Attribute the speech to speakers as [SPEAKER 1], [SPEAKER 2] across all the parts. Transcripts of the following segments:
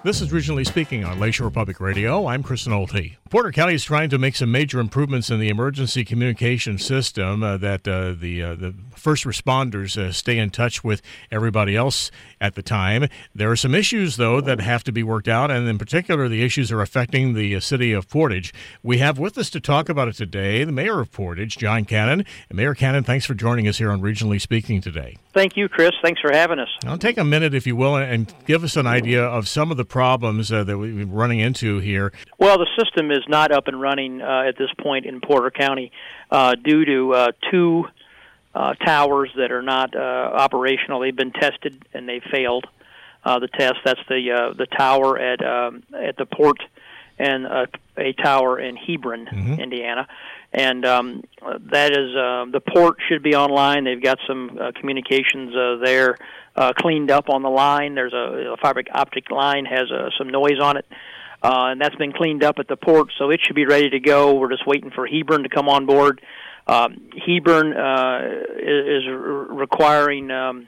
[SPEAKER 1] This is Regionally Speaking on Lakeshore Public Radio. I'm Chris Nolte. Porter County is trying to make some major improvements in the emergency communication system that the first responders stay in touch with everybody else at the time. There are some issues, though, that have to be worked out, and in particular, the issues are affecting the city of Portage. We have with us to talk about it today the mayor of Portage, John Cannon. And Mayor Cannon, thanks for joining us here on Regionally Speaking today.
[SPEAKER 2] Thank you, Chris. Thanks for having us.
[SPEAKER 1] I'll take a minute, if you will, and give us an idea of some of the problems that we've been running into here.
[SPEAKER 2] Well, the system is not up and running at this point in Porter County due to two towers that are not operational. They've been tested and they failed the test. That's the tower at the port and a tower in Hebron, Indiana. And that is the port should be online. They've got some communications there cleaned up on the line. There's a fiber optic line has some noise on it, and that's been cleaned up at the port, so it should be ready to go. We're just waiting for Hebron to come on board. Hebron is requiring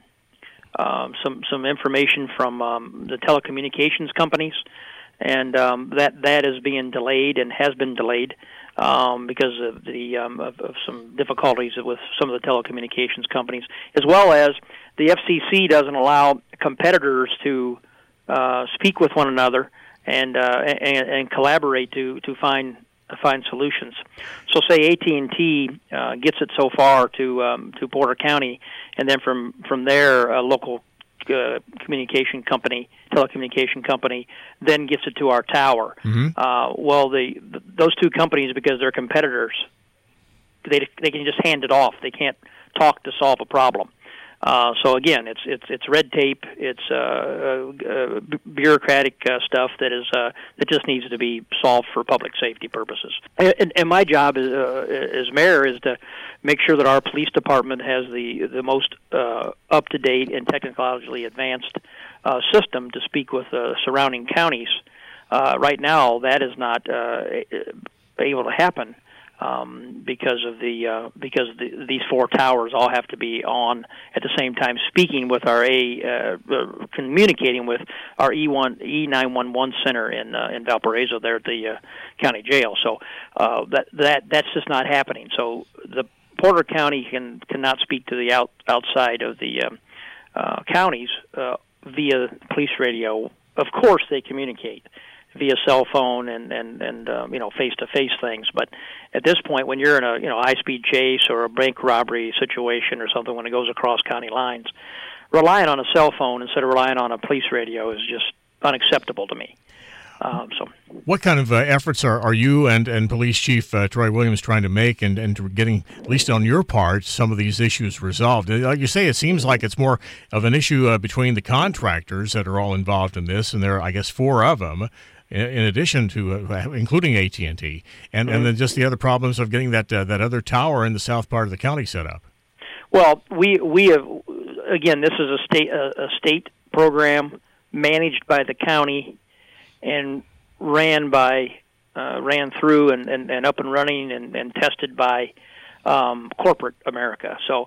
[SPEAKER 2] some information from the telecommunications companies, and that is being delayed and has been delayed. Because of the of some difficulties with some of the telecommunications companies, as well as the FCC doesn't allow competitors to speak with one another and collaborate to find solutions. So, say AT&T gets it so far to Porter County, and then from there, a local telecommunication company, then gets it to our tower. Well, those two companies, because they're competitors, they can just hand it off. They can't talk to solve a problem. So again, it's red tape. It's bureaucratic stuff that just needs to be solved for public safety purposes. And my job as mayor is to make sure that our police department has the most up to date and technologically advanced system to speak with surrounding counties. Right now, that is not able to happen. Because these four towers all have to be on at the same time, speaking with our communicating with our E911 center in Valparaiso there at the county jail. So that's just not happening. So the Porter County cannot speak to the outside of the counties via police radio. Of course, they communicate via cell phone and face-to-face things. But at this point, when you're in a high-speed chase or a bank robbery situation or something, when it goes across county lines, relying on a cell phone instead of relying on a police radio is just unacceptable to me.
[SPEAKER 1] What kind of efforts are you and Police Chief Troy Williams trying to make and getting, at least on your part, some of these issues resolved? Like you say, it seems like it's more of an issue between the contractors that are all involved in this, and there are, I guess, four of them, in addition to including AT&T, and then just the other problems of getting that other tower in the south part of the county set up. Well,
[SPEAKER 2] we have, again, this is a state program managed by the county and ran through and up and running and tested by corporate America. So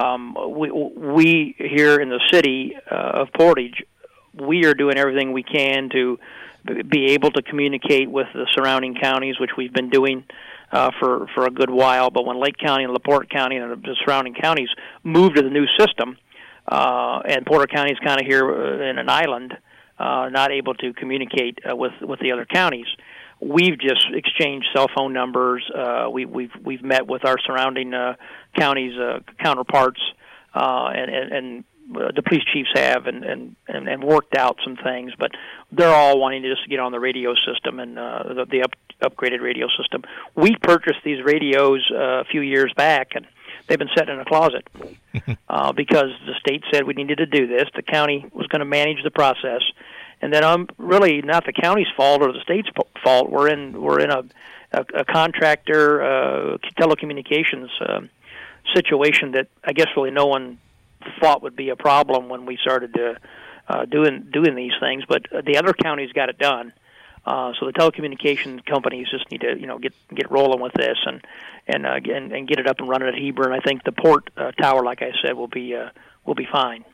[SPEAKER 2] we here in the city of Portage, we are doing everything we can to be able to communicate with the surrounding counties, which we've been doing for a good while. But when Lake County and LaPorte County and the surrounding counties moved to the new system, and Porter County is kind of here in an island, not able to communicate with the other counties, we've just exchanged cell phone numbers. We've met with our surrounding counties counterparts, and the police chiefs have and worked out some things, but they're all wanting to just get on the radio system and the upgraded radio system. We purchased these radios a few years back, and they've been sitting in a closet because the state said we needed to do this. The county was going to manage the process, and then really not the county's fault or the state's fault. We're in a contractor telecommunications situation that I guess really no one thought would be a problem when we started doing these things, but the other counties got it done. So the telecommunications companies just need to get rolling with this and get it up and running at Hebron. I think the port tower, like I said, will be fine.
[SPEAKER 1] Yeah.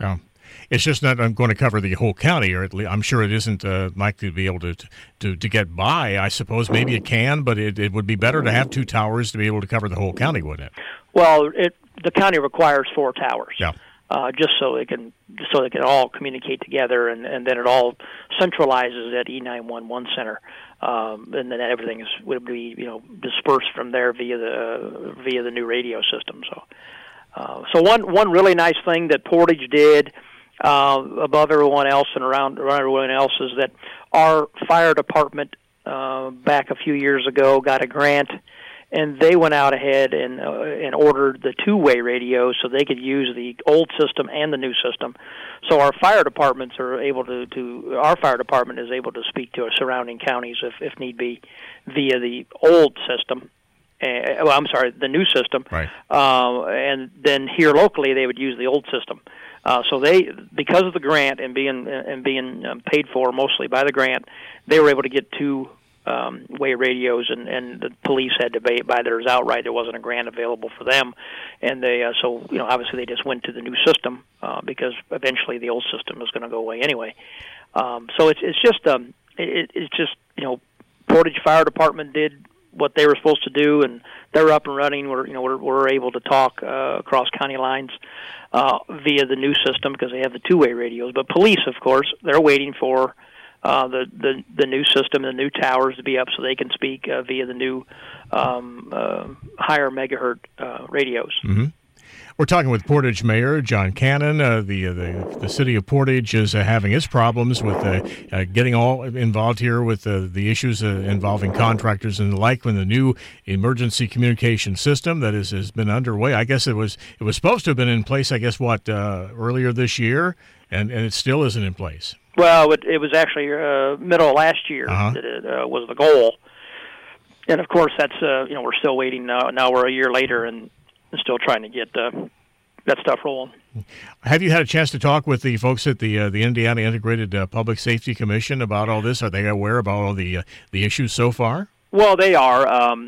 [SPEAKER 1] It's just not going to cover the whole county, or at least I'm sure it isn't likely to be able to get by. I suppose maybe it can, but it would be better to have 2 towers to be able to cover the whole county, wouldn't it?
[SPEAKER 2] Well, the county requires 4 towers.
[SPEAKER 1] Yeah.
[SPEAKER 2] Just so they can all communicate together, and then it all centralizes at E911 center, and then everything would be dispersed from there via the new radio system. So one really nice thing that Portage did above everyone else and around everyone else is that our fire department back a few years ago got a grant. And they went out ahead and ordered the 2-way radios so they could use the old system and the new system. So our fire departments are able our fire department is able to speak to surrounding counties if need be via the old system. The new system.
[SPEAKER 1] Right.
[SPEAKER 2] And then here locally they would use the old system. So they, because of the grant and being paid for mostly by the grant, they were able to get 2-way radios, and the police had to buy theirs outright. There wasn't a grant available for them, and they obviously they just went to the new system because eventually the old system was going to go away anyway. So it's just Portage Fire Department did what they were supposed to do, and they're up and running. We're able to talk across county lines via the new system because they have the 2-way radios. But police, of course, they're waiting for the new system, the new towers to be up so they can speak via the new higher megahertz radios.
[SPEAKER 1] Mm-hmm. We're talking with Portage Mayor John Cannon. The city of Portage is having its problems with getting all involved here with the issues involving contractors and the like. When the new emergency communication system that has been underway, I guess it was supposed to have been in place. I guess earlier this year, and it still isn't in place.
[SPEAKER 2] Well, it was actually middle of last year that it was the goal, and of course that's we're still waiting now. Now we're a year later and still trying to get that stuff rolling.
[SPEAKER 1] Have you had a chance to talk with the folks at the Indiana Integrated Public Safety Commission about all this? Are they aware about all the issues so far?
[SPEAKER 2] Well, they are.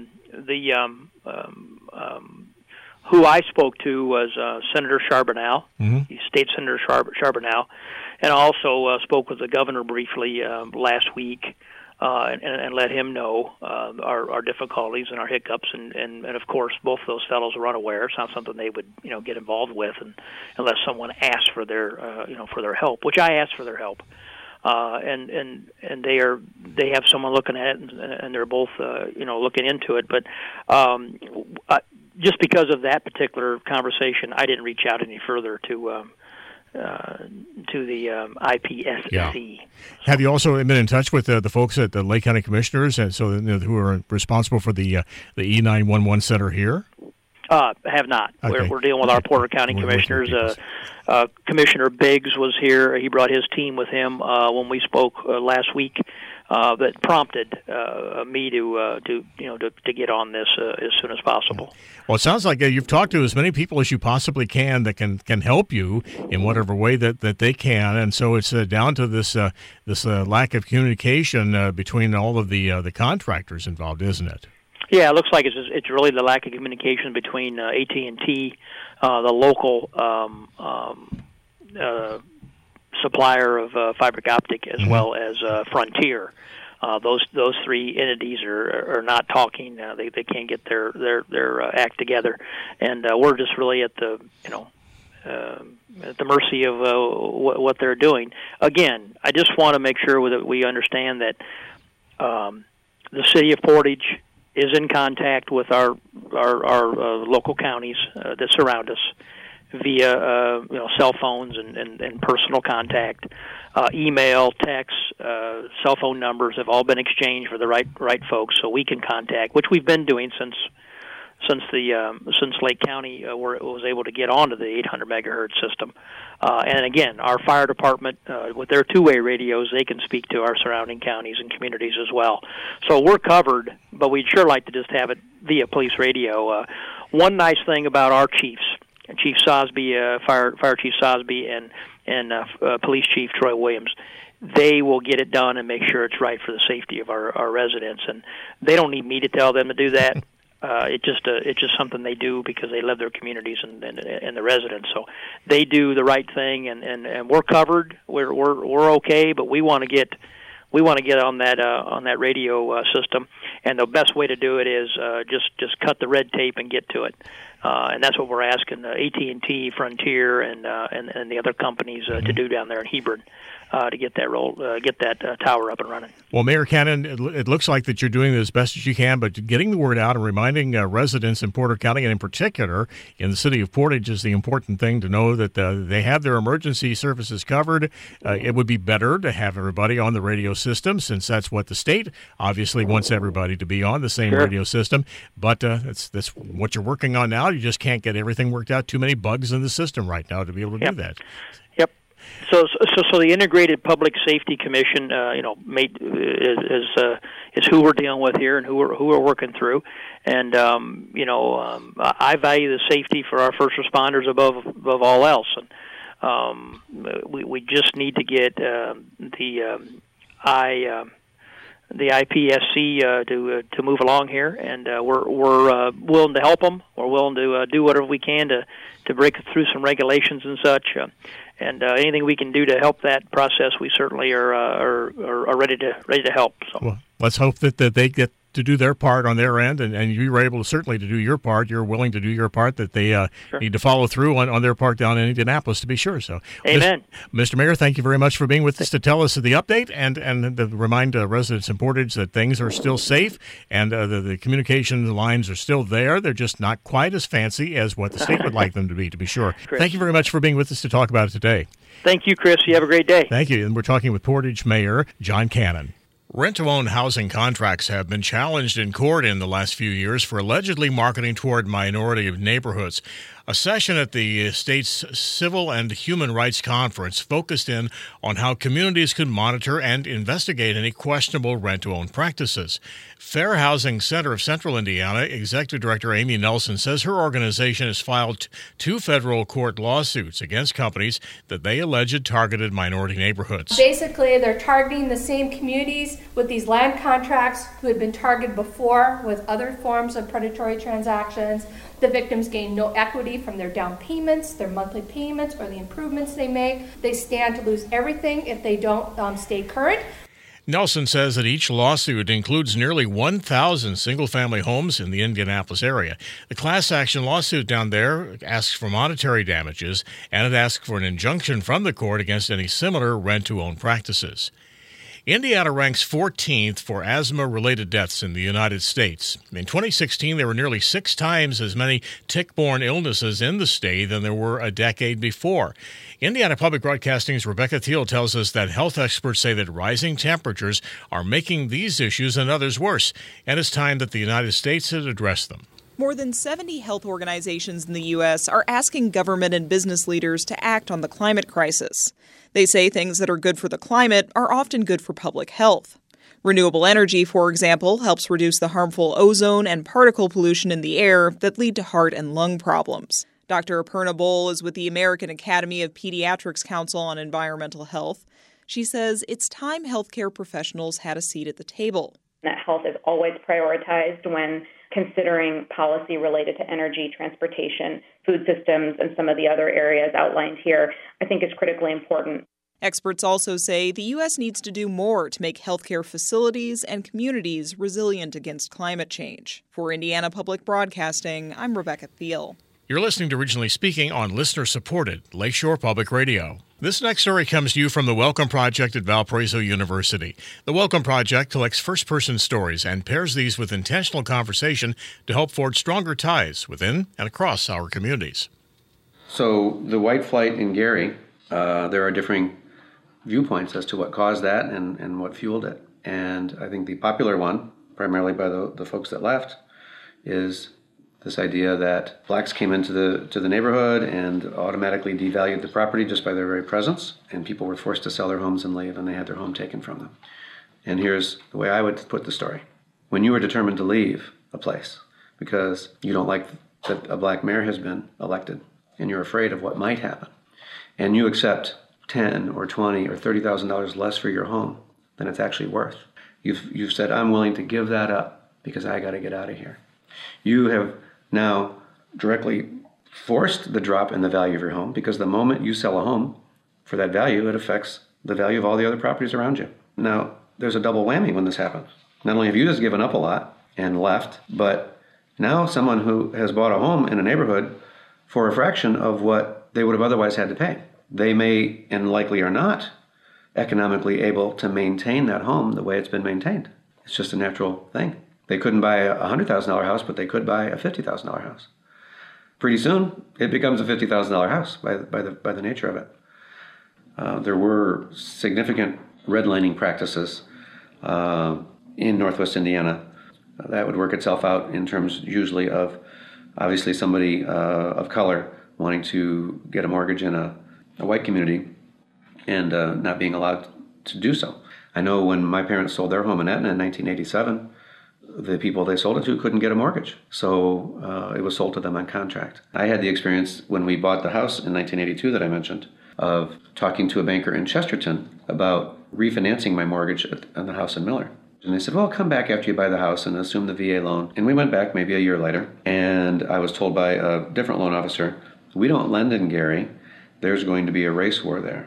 [SPEAKER 2] Who I spoke to was Senator Charbonneau, State Senator Charbonneau, and I also spoke with the governor briefly last week and let him know our difficulties and our hiccups, and of course both of those fellows are unaware. It's not something they would get involved with, unless someone asks for their help, which I asked for their help. And they have someone looking at it, and they're both looking into it. But just because of that particular conversation, I didn't reach out any further to the IPSC.
[SPEAKER 1] Yeah. Have you also been in touch with the folks at the Lake County Commissioners, and who are responsible for the E911 center here?
[SPEAKER 2] Have not. Okay. We're dealing with our Porter County Commissioners. Commissioner Biggs was here. He brought his team with him when we spoke last week. That prompted me to get on this as soon as possible.
[SPEAKER 1] Well, it sounds like you've talked to as many people as you possibly can that can help you in whatever way that they can, and so it's down to this lack of communication between all of the contractors involved, isn't it?
[SPEAKER 2] Yeah, it looks like it's really the lack of communication between AT&T, the local supplier of fiber optic, as well as Frontier. Those 3 entities are not talking. They can't get their act together, and we're just really at the mercy of what they're doing. Again, I just want to make sure that we understand that the city of Portage is in contact with our local counties that surround us via cell phones and personal contact, email, text, cell phone numbers have all been exchanged for the right folks, so we can contact, which we've been doing since Lake County was able to get onto the 800 megahertz system. And again, our fire department, with their 2-way radios, they can speak to our surrounding counties and communities as well. So we're covered, but we'd sure like to just have it via police radio. One nice thing about our chiefs, Chief Sosby, Fire Chief Sosby, and Police Chief Troy Williams, they will get it done and make sure it's right for the safety of our residents. And they don't need me to tell them to do that. It's just something they do because they love their communities and the residents. So they do the right thing, and we're covered. We're okay, but we want to get on that radio system, and the best way to do it is just cut the red tape and get to it. And that's what we're asking AT&T, Frontier, and the other companies to do down there in Hebron to get that tower up and running.
[SPEAKER 1] Well, Mayor Cannon, it looks like that you're doing it as best as you can, but getting the word out and reminding residents in Porter County, and in particular in the city of Portage, is the important thing to know that they have their emergency services covered. It would be better to have everybody on the radio system, since that's what the state obviously wants everybody to be on, the same radio system. But that's what you're working on now. You just can't get everything worked out. Too many bugs in the system right now to be able to do that.
[SPEAKER 2] Yep. So the Integrated Public Safety Commission, is who we're dealing with here and who we're working through, and I value the safety for our first responders above all else, and we just need to get the IPSC to move along here, and we're willing to help them. We're willing to do whatever we can to break through some regulations and such. And anything we can do to help that process, we certainly are ready to help. So.
[SPEAKER 1] Well, let's hope that they get to do their part on their end, and you were able to certainly to do your part. You're willing to do your part, that they need to follow through on their part down in Indianapolis, to be sure. So,
[SPEAKER 2] amen.
[SPEAKER 1] Mr. Mayor, thank you very much for being with us to tell us the update and to remind residents in Portage that things are still safe and the communication lines are still there. They're just not quite as fancy as what the state would like them to be sure.
[SPEAKER 2] Chris.
[SPEAKER 1] Thank you very much for being with us to talk about it today.
[SPEAKER 2] Thank you, Chris. You have a great day.
[SPEAKER 1] Thank you. And we're talking with Portage Mayor John Cannon. Rent-to-own housing contracts have been challenged in court in the last few years for allegedly marketing toward minority neighborhoods. A session at the state's Civil and Human Rights Conference focused in on how communities could monitor and investigate any questionable rent-to-own practices. Fair Housing Center of Central Indiana Executive Director Amy Nelson says her organization has filed 2 federal court lawsuits against companies that they alleged targeted minority neighborhoods.
[SPEAKER 3] Basically, they're targeting the same communities with these land contracts who had been targeted before with other forms of predatory transactions. The victims gain no equity from their down payments, their monthly payments, or the improvements they make. They stand to lose everything if they don't stay current.
[SPEAKER 1] Nelson says that each lawsuit includes nearly 1,000 single-family homes in the Indianapolis area. The class action lawsuit down there asks for monetary damages, and it asks for an injunction from the court against any similar rent-to-own practices. Indiana ranks 14th for asthma-related deaths in the United States. In 2016, there were nearly 6 times as many tick-borne illnesses in the state than there were a decade before. Indiana Public Broadcasting's Rebecca Thiel tells us that health experts say that rising temperatures are making these issues and others worse, and it's time that the United States had addressed them.
[SPEAKER 4] More than 70 health organizations in the U.S. are asking government and business leaders to act on the climate crisis. They say things that are good for the climate are often good for public health. Renewable energy, for example, helps reduce the harmful ozone and particle pollution in the air that lead to heart and lung problems. Dr. Aparna Bol is with the American Academy of Pediatrics Council on Environmental Health. She says it's time healthcare professionals had a seat at the table.
[SPEAKER 5] That health is always prioritized when considering policy related to energy, transportation, food systems, and some of the other areas outlined here. I think is critically important.
[SPEAKER 4] Experts also say the U.S. needs to do more to make healthcare facilities and communities resilient against climate change. For Indiana Public Broadcasting, I'm Rebecca Thiel.
[SPEAKER 1] You're listening to Regionally Speaking on listener-supported Lakeshore Public Radio. This next story comes to you from the Welcome Project at Valparaiso University. The Welcome Project collects first-person stories and pairs these with intentional conversation to help forge stronger ties within and across our communities.
[SPEAKER 6] So the white flight in Gary, there are differing viewpoints as to what caused that and what fueled it. And I think the popular one, primarily by the folks that left, is this idea that blacks came into the neighborhood and automatically devalued the property just by their very presence, and people were forced to sell their homes and leave, and they had their home taken from them. And here's the way I would put the story. When you are determined to leave a place because you don't like that a black mayor has been elected, and you're afraid of what might happen, and you accept $10,000 or $20,000 or $30,000 less for your home than it's actually worth, you've said, I'm willing to give that up because I got to get out of here. You have now directly forced the drop in the value of your home, because the moment you sell a home for that value, it affects the value of all the other properties around you. Now, there's a double whammy when this happens. Not only have you just given up a lot and left, but now someone who has bought a home in a neighborhood for a fraction of what they would have otherwise had to pay. They may, and likely are not, economically able to maintain that home the way it's been maintained. It's just a natural thing. They couldn't buy a $100,000 house, but they could buy a $50,000 house. Pretty soon, it becomes a $50,000 house by the nature of it. There were significant redlining practices in Northwest Indiana. That would work itself out in terms usually of obviously somebody of color wanting to get a mortgage in a white community and not being allowed to do so. I know when my parents sold their home in Etna in 1987, the people they sold it to couldn't get a mortgage, so it was sold to them on contract. I had the experience when we bought the house in 1982 that I mentioned of talking to a banker in Chesterton about refinancing my mortgage on the house in Miller. And they said, well, come back after you buy the house and assume the VA loan. And we went back maybe a year later, and I was told by a different loan officer, we don't lend in Gary. There's going to be a race war there.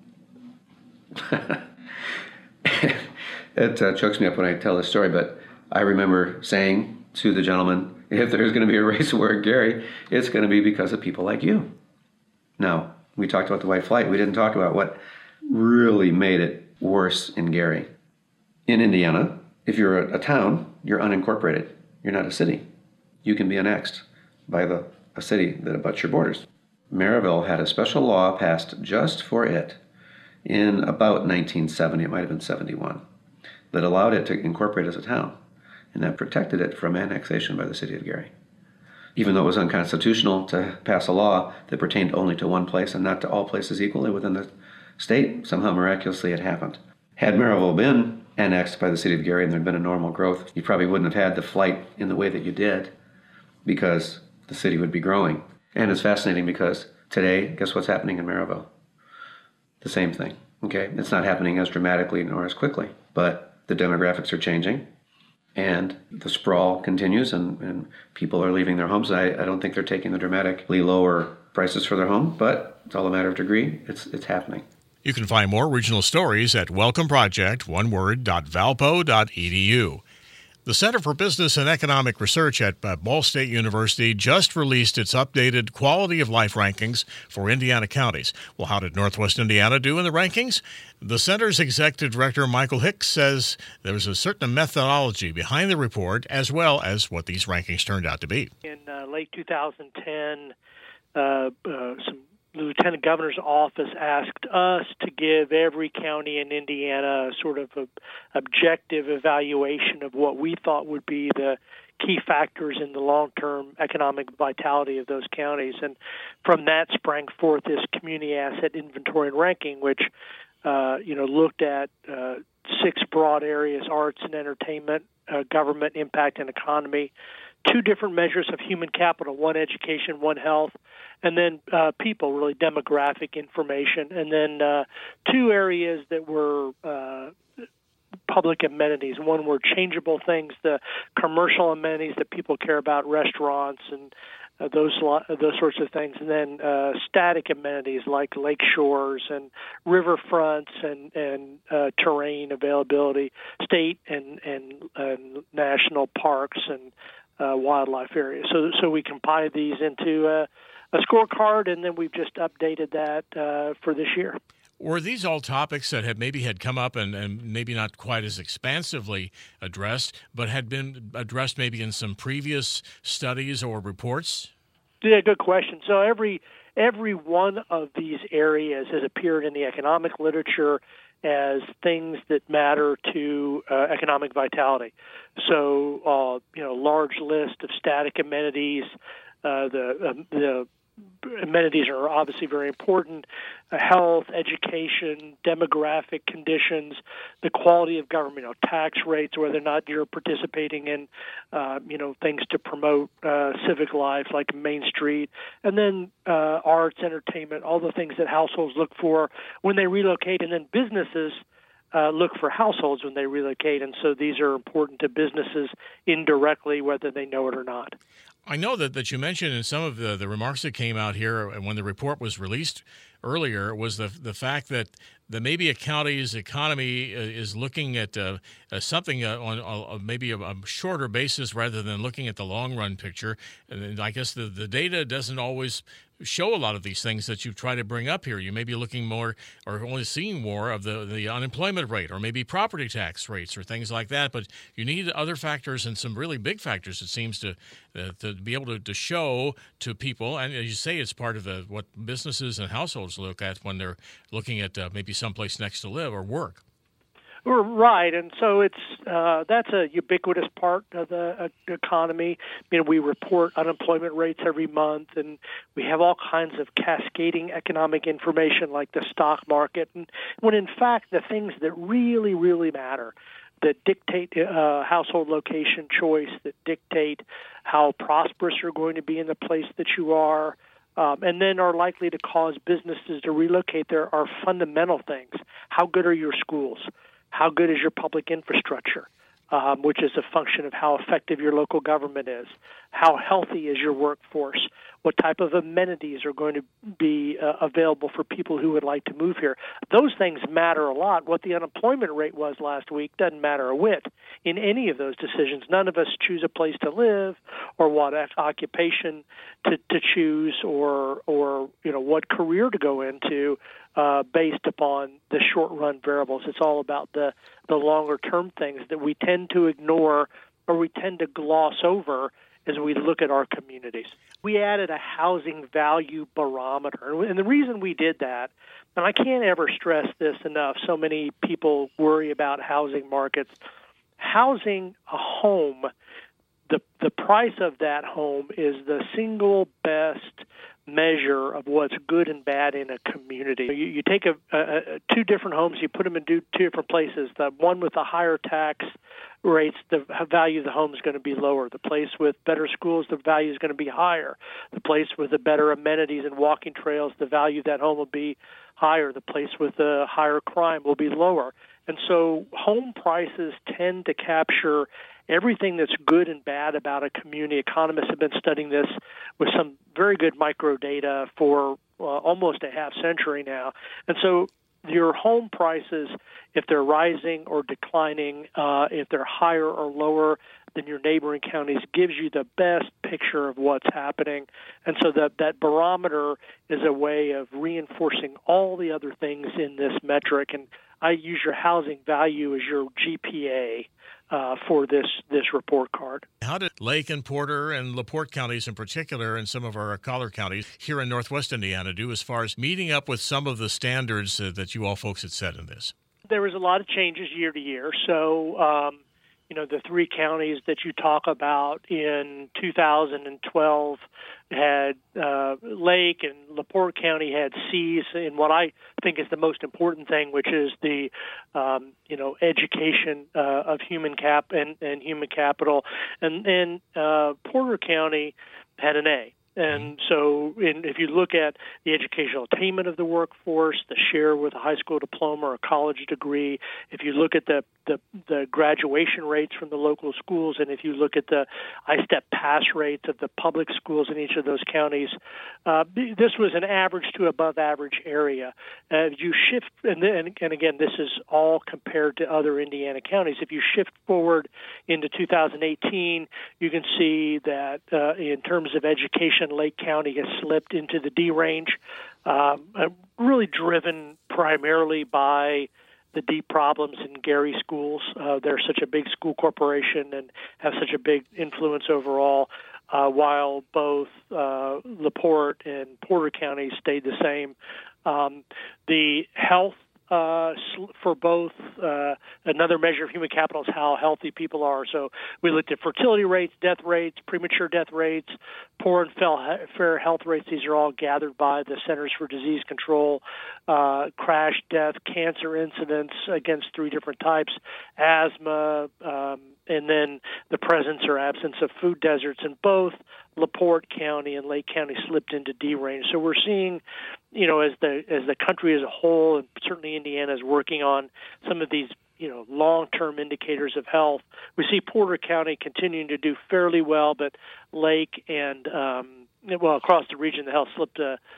[SPEAKER 6] It chokes me up when I tell this story, but I remember saying to the gentleman, if there's going to be a race war at Gary, it's going to be because of people like you. Now, we talked about the white flight. We didn't talk about what really made it worse in Gary. In Indiana, if you're a town, you're unincorporated. You're not a city. You can be annexed by a city that abuts your borders. Maryville had a special law passed just for it in about 1970, it might have been 71, that allowed it to incorporate as a town, and that protected it from annexation by the city of Gary. Even though it was unconstitutional to pass a law that pertained only to one place and not to all places equally within the state, somehow miraculously it happened. Had Maryville been annexed by the city of Gary and there'd been a normal growth, you probably wouldn't have had the flight in the way that you did, because the city would be growing. And it's fascinating because today, guess what's happening in Maryville? The same thing, okay? It's not happening as dramatically nor as quickly, but the demographics are changing and the sprawl continues and people are leaving their homes. I don't think they're taking the dramatically lower prices for their home, but it's all a matter of degree. It's happening.
[SPEAKER 1] You can find more regional stories at welcomeproject.valpo.edu. The Center for Business and Economic Research at Ball State University just released its updated quality of life rankings for Indiana counties. Well, how did Northwest Indiana do in the rankings? The center's executive director, Michael Hicks, says there was a certain methodology behind the report as well as what these rankings turned out to be.
[SPEAKER 7] In late 2010, the Lieutenant Governor's office asked us to give every county in Indiana a sort of objective evaluation of what we thought would be the key factors in the long-term economic vitality of those counties. And from that sprang forth this community asset inventory and ranking, which looked at 6 broad areas: arts and entertainment, government, impact, and economy. 2 different measures of human capital, one education, one health, and then people, really demographic information, and then 2 areas that were public amenities. One were changeable things, the commercial amenities that people care about, restaurants and those sorts of things, and then static amenities like lake shores and riverfronts and terrain availability, state and national parks and wildlife areas. So we compiled these into a scorecard, and then we've just updated that for this year.
[SPEAKER 1] Were these all topics that had come up and maybe not quite as expansively addressed, but had been addressed maybe in some previous studies or reports?
[SPEAKER 7] Yeah, good question. So every one of these areas has appeared in the economic literature as things that matter to economic vitality. So, large list of static amenities. The amenities are obviously very important. Health, education, demographic conditions, the quality of government, tax rates, whether or not you're participating in, things to promote civic life like Main Street, and then arts, entertainment, all the things that households look for when they relocate, and then businesses look for households when they relocate, and so these are important to businesses indirectly, whether they know it or not.
[SPEAKER 1] I know that you mentioned in some of the remarks that came out here when the report was released earlier was the fact that maybe a county's economy is looking at something on maybe a shorter basis rather than looking at the long-run picture. And I guess the data doesn't always show a lot of these things that you try to bring up here. You may be looking more or only seeing more of the unemployment rate or maybe property tax rates or things like that, but you need other factors and some really big factors, it seems, to be able to show to people. And as you say, it's part of what businesses and households look at when they're looking at maybe someplace next to live or work.
[SPEAKER 7] Right, and so that's a ubiquitous part of the economy. We report unemployment rates every month, and we have all kinds of cascading economic information like the stock market, and when in fact the things that really, really matter, that dictate household location choice, that dictate how prosperous you're going to be in the place that you are, and then are likely to cause businesses to relocate there, are fundamental things. How good are your schools? How good is your public infrastructure, which is a function of how effective your local government is? How healthy is your workforce? What type of amenities are going to be available for people who would like to move here? Those things matter a lot. What the unemployment rate was last week doesn't matter a whit in any of those decisions. None of us choose a place to live or what occupation to choose or what career to go into based upon the short-run variables. It's all about the longer-term things that we tend to ignore or we tend to gloss over as we look at our communities. We added a housing value barometer, and the reason we did that, and I can't ever stress this enough, so many people worry about housing markets. Housing a home, the price of that home is the single best measure of what's good and bad in a community. You take two different homes, you put them in two different places. The one with the higher tax rates, the value of the home is going to be lower. The place with better schools, the value is going to be higher. The place with the better amenities and walking trails, the value of that home will be higher. The place with the higher crime will be lower. And so home prices tend to capture everything that's good and bad about a community. Economists have been studying this with some very good micro data for almost a half century now. And so your home prices, if they're rising or declining, if they're higher or lower than your neighboring counties, gives you the best picture of what's happening. And so that barometer is a way of reinforcing all the other things in this metric. And I use your housing value as your GPA for this report card.
[SPEAKER 1] How did Lake and Porter and LaPorte counties in particular, and some of our collar counties here in Northwest Indiana, do as far as meeting up with some of the standards that you all folks had set in this?
[SPEAKER 7] There was a lot of changes year to year. So, the three counties that you talk about in 2012 had Lake, and LaPorte County had C's in what I think is the most important thing, which is the education of human human capital, and Porter County had an A. And so if you look at the educational attainment of the workforce, the share with a high school diploma or a college degree, if you look at the graduation rates from the local schools, and if you look at the I-STEP pass rates of the public schools in each of those counties, this was an average to above average area. You shift, and again, this is all compared to other Indiana counties. If you shift forward into 2018, you can see that in terms of education, Lake County has slipped into the D range, really driven primarily by the deep problems in Gary schools. They're such a big school corporation and have such a big influence overall, while both LaPorte and Porter County stayed the same. The health for both, another measure of human capital is how healthy people are. So we looked at fertility rates, death rates, premature death rates, poor and fair health rates. These are all gathered by the Centers for Disease Control, crash, death, cancer incidents against three different types, asthma, and then the presence or absence of food deserts. And both LaPorte County and Lake County slipped into D range. So we're seeing as the country as a whole, and certainly Indiana is working on some of these long-term indicators of health, we see Porter County continuing to do fairly well, but Lake and across the region, the health slipped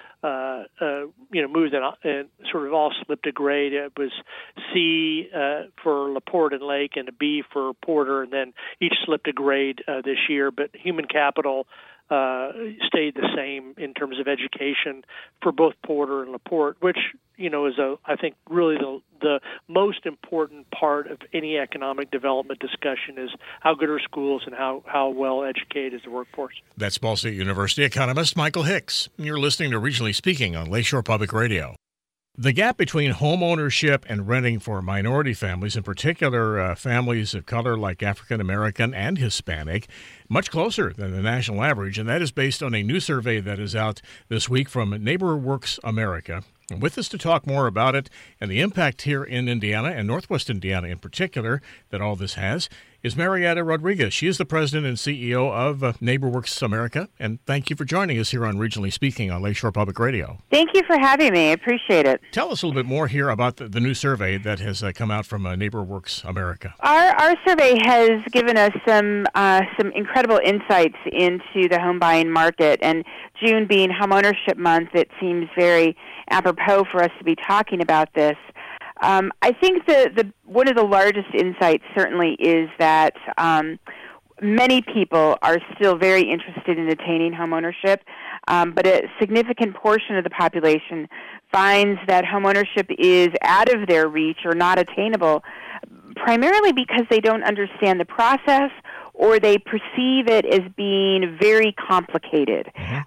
[SPEAKER 7] moved and sort of all slipped a grade. It was C for LaPorte and Lake and a B for Porter, and then each slipped a grade this year. But human capital stayed the same in terms of education for both Porter and LaPorte, which is I think really the most important part of any economic development discussion is how good are schools and how well educated is the workforce.
[SPEAKER 1] That's Ball State University economist Michael Hicks. You're listening to Regionally Speaking on Lakeshore Public Radio. The gap between home ownership and renting for minority families, in particular families of color like African American and Hispanic, much closer than the national average, and that is based on a new survey that is out this week from NeighborWorks America. And with us to talk more about it and the impact here in Indiana and Northwest Indiana in particular that all this has is Marietta Rodriguez. She is the president and CEO of NeighborWorks America. And thank you for joining us here on Regionally Speaking on Lakeshore Public Radio.
[SPEAKER 8] Thank you for having me. I appreciate it.
[SPEAKER 1] Tell us a little bit more here about the new survey that has come out from NeighborWorks America.
[SPEAKER 8] Our survey has given us some incredible insights into the home buying market. And June being homeownership month, it seems very apropos for us to be talking about this. I think the one of the largest insights certainly is that many people are still very interested in attaining homeownership, but a significant portion of the population finds that homeownership is out of their reach or not attainable, primarily because they don't understand the process or they perceive it as being very complicated.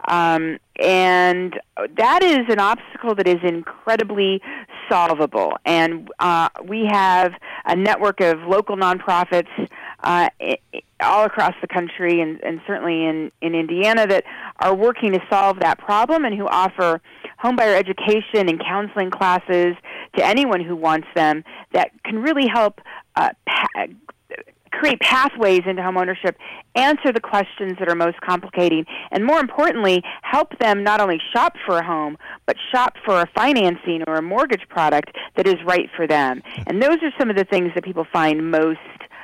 [SPEAKER 8] And that is an obstacle that is incredibly solvable. And we have a network of local nonprofits all across the country and certainly in Indiana that are working to solve that problem and who offer homebuyer education and counseling classes to anyone who wants them that can really help create pathways into homeownership, answer the questions that are most complicating, and more importantly, help them not only shop for a home, but shop for a financing or a mortgage product that is right for them. And those are some of the things that people find most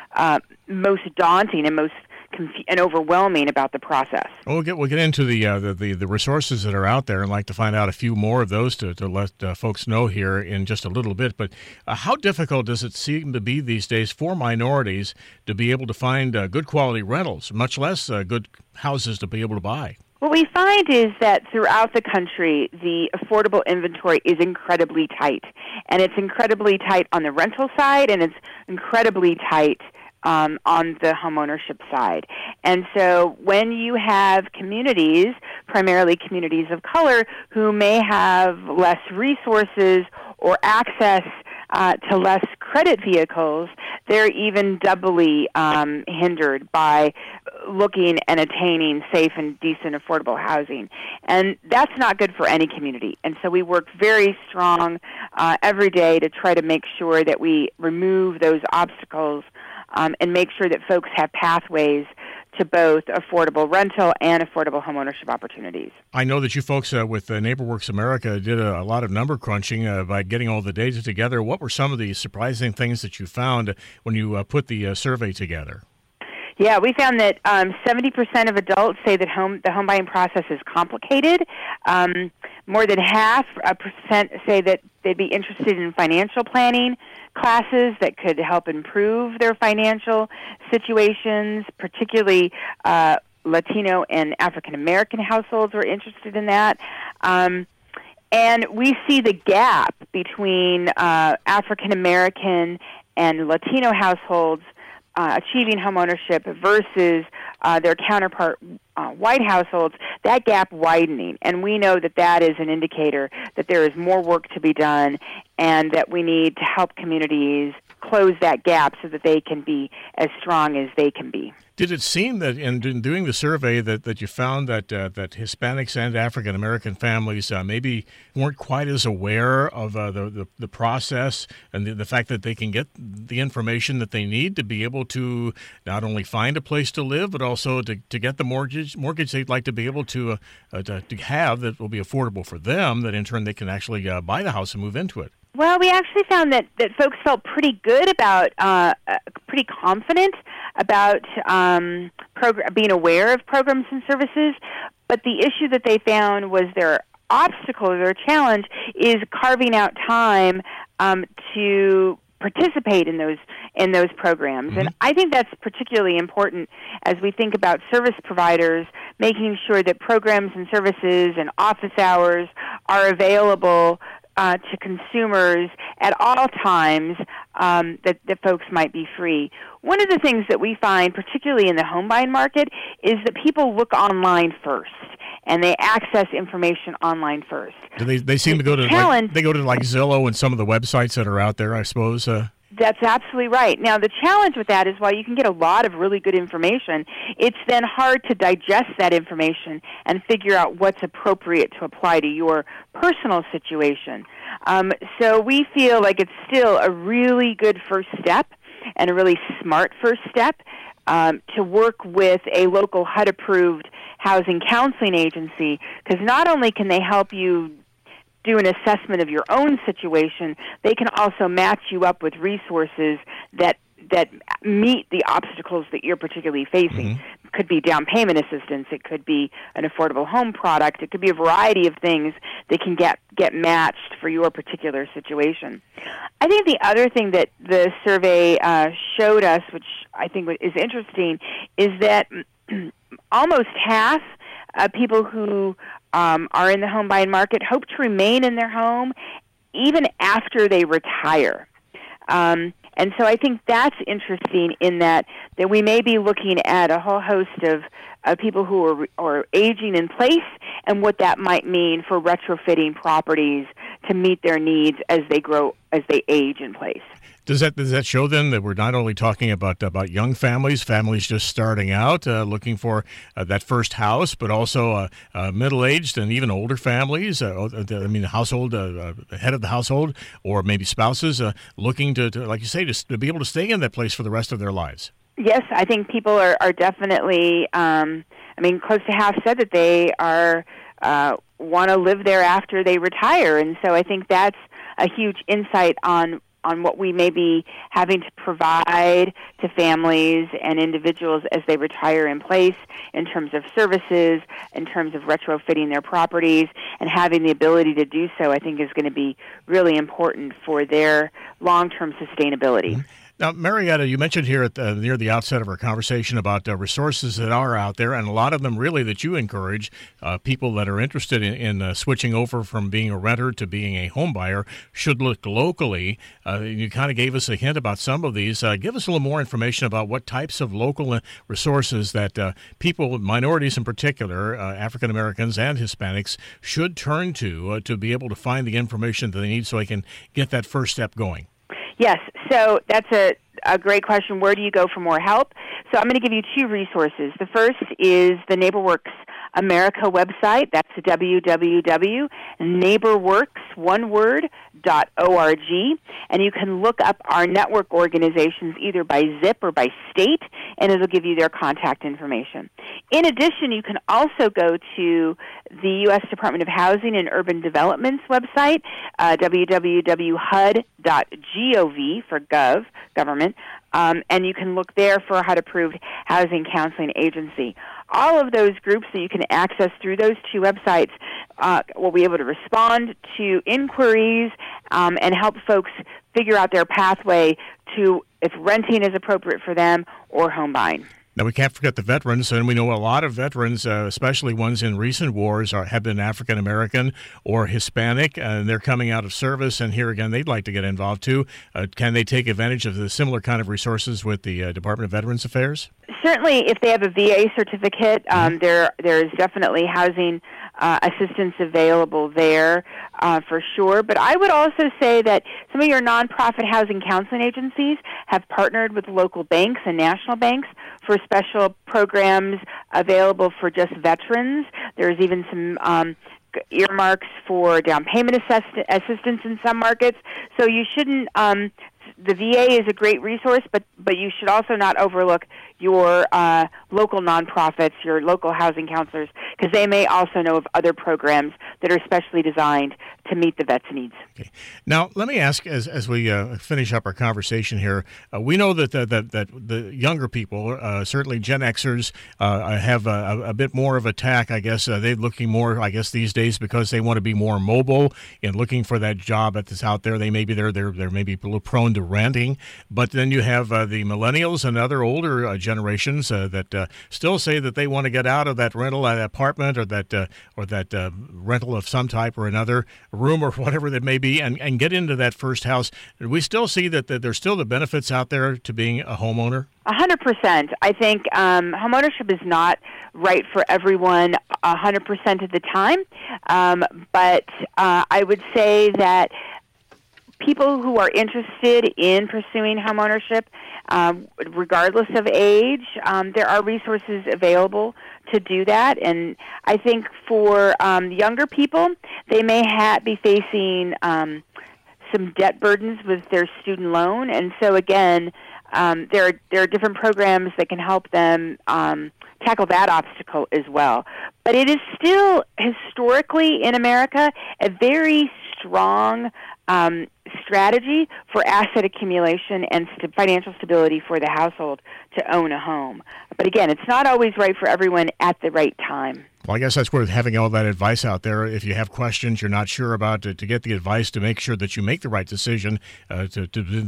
[SPEAKER 8] daunting and most and overwhelming about the process.
[SPEAKER 1] We'll get into the resources that are out there, and like to find out a few more of those to let folks know here in just a little bit. But how difficult does it seem to be these days for minorities to be able to find good quality rentals, much less good houses to be able to buy?
[SPEAKER 8] What we find is that throughout the country, the affordable inventory is incredibly tight. And it's incredibly tight on the rental side, and it's incredibly tight on the homeownership side. And so when you have communities, primarily communities of color, who may have less resources or access to less credit vehicles, they're even doubly hindered by looking and attaining safe and decent affordable housing. And that's not good for any community. And so we work very strong every day to try to make sure that we remove those obstacles and make sure that folks have pathways to both affordable rental and affordable homeownership opportunities.
[SPEAKER 1] I know that you folks with NeighborWorks America did a lot of number crunching by getting all the data together. What were some of the surprising things that you found when you put the survey together?
[SPEAKER 8] Yeah, we found that 70% of adults say that the home buying process is complicated. More than 0.5% say that they'd be interested in financial planning classes that could help improve their financial situations, particularly Latino and African American households were interested in that. And we see the gap between African American and Latino households achieving homeownership versus their counterpart white households, that gap widening. And we know that that is an indicator that there is more work to be done and that we need to help communities close that gap so that they can be as strong as they can be.
[SPEAKER 1] Did it seem that in doing the survey that you found that Hispanics and African American families maybe weren't quite as aware of the process and the fact that they can get the information that they need to be able to not only find a place to live, but also to get the mortgage they'd like to be able to have that will be affordable for them, that in turn they can actually buy the house and move into it?
[SPEAKER 8] Well, we actually found that folks felt pretty good about, pretty confident about being aware of programs and services, but the issue that they found was their obstacle, their challenge, is carving out time to participate in those programs. Mm-hmm. And I think that's particularly important as we think about service providers, making sure that programs and services and office hours are available to consumers at all times, that folks might be free. One of the things that we find, particularly in the home buying market, is that people look online first, and they access information online first.
[SPEAKER 1] Do they seem to go to like Zillow and some of the websites that are out there, I suppose?
[SPEAKER 8] That's absolutely right. Now, the challenge with that is while you can get a lot of really good information, it's then hard to digest that information and figure out what's appropriate to apply to your personal situation. So we feel like it's still a really good first step and a really smart first step to work with a local HUD-approved housing counseling agency, because not only can they help you do an assessment of your own situation, they can also match you up with resources that meet the obstacles that you're particularly facing. Mm-hmm. It could be down payment assistance, it could be an affordable home product, it could be a variety of things that can get matched for your particular situation. I think the other thing that the survey showed us, which I think is interesting, is that almost half people who are in the home buying market hope to remain in their home even after they retire. And so I think that's interesting in that we may be looking at a whole host of people who are aging in place and what that might mean for retrofitting properties to meet their needs as they age in place.
[SPEAKER 1] Does that show then that we're not only talking about young families just starting out, looking for that first house, but also middle-aged and even older families? The household, head of the household, or maybe spouses looking to, like you say, to be able to stay in that place for the rest of their lives.
[SPEAKER 8] Yes, I think people are definitely. Close to half said that they are want to live there after they retire, and so I think that's a huge insight on what we may be having to provide to families and individuals as they retire in place in terms of services, in terms of retrofitting their properties, and having the ability to do so, I think, is going to be really important for their long-term sustainability.
[SPEAKER 1] Mm-hmm. Now, Marietta, you mentioned here near the outset of our conversation about resources that are out there, and a lot of them really that you encourage people that are interested in switching over from being a renter to being a home buyer should look locally. You kind of gave us a hint about some of these. Give us a little more information about what types of local resources that people, minorities in particular, African Americans and Hispanics, should turn to be able to find the information that they need so they can get that first step going.
[SPEAKER 8] Yes, so that's a great question. Where do you go for more help? So I'm going to give you two resources. The first is the NeighborWorks America website. That's www.neighborworks.org. And you can look up our network organizations either by zip or by state, and it'll give you their contact information. In addition, you can also go to the U.S. Department of Housing and Urban Development's website, www.hud.gov for gov, government, and you can look there for a HUD-approved housing counseling agency. All of those groups that you can access through those two websites will be able to respond to inquiries and help folks figure out their pathway to if renting is appropriate for them or home buying.
[SPEAKER 1] Now, we can't forget the veterans, and we know a lot of veterans, especially ones in recent wars, have been African-American or Hispanic, and they're coming out of service, and here again, they'd like to get involved too. Can they take advantage of the similar kind of resources with the Department of Veterans Affairs?
[SPEAKER 8] Certainly, if they have a VA certificate, there is definitely housing assistance available there for sure. But I would also say that some of your nonprofit housing counseling agencies have partnered with local banks and national banks for special programs available for just veterans. There's even some earmarks for down payment assistance in some markets. So you shouldn't, the VA is a great resource, but you should also not overlook your local nonprofits, your local housing counselors, because they may also know of other programs that are specially designed to meet the vets' needs.
[SPEAKER 1] Okay. Now, let me ask, as we finish up our conversation here, we know that the younger people, certainly Gen Xers, have a bit more of a tack, I guess. They're looking more, I guess, these days because they want to be more mobile and looking for that job that's out there. They may be they're maybe a little prone to renting, but then you have the millennials and other older generations that still say that they want to get out of that rental apartment or that rental of some type or another, room or whatever that may be, and get into that first house. We still see that there's still the benefits out there to being a homeowner?
[SPEAKER 8] 100%. I think homeownership is not right for everyone 100% of the time, but I would say that people who are interested in pursuing homeownership, regardless of age, there are resources available to do that. And I think for younger people, they may be facing some debt burdens with their student loan. And so, again, there are different programs that can help them tackle that obstacle as well. But it is still, historically in America, a very strong strategy for asset accumulation and financial stability for the household to own a home. But again, it's not always right for everyone at the right time.
[SPEAKER 1] Well, I guess that's worth having all that advice out there. If you have questions you're not sure about, to get the advice to make sure that you make the right decision to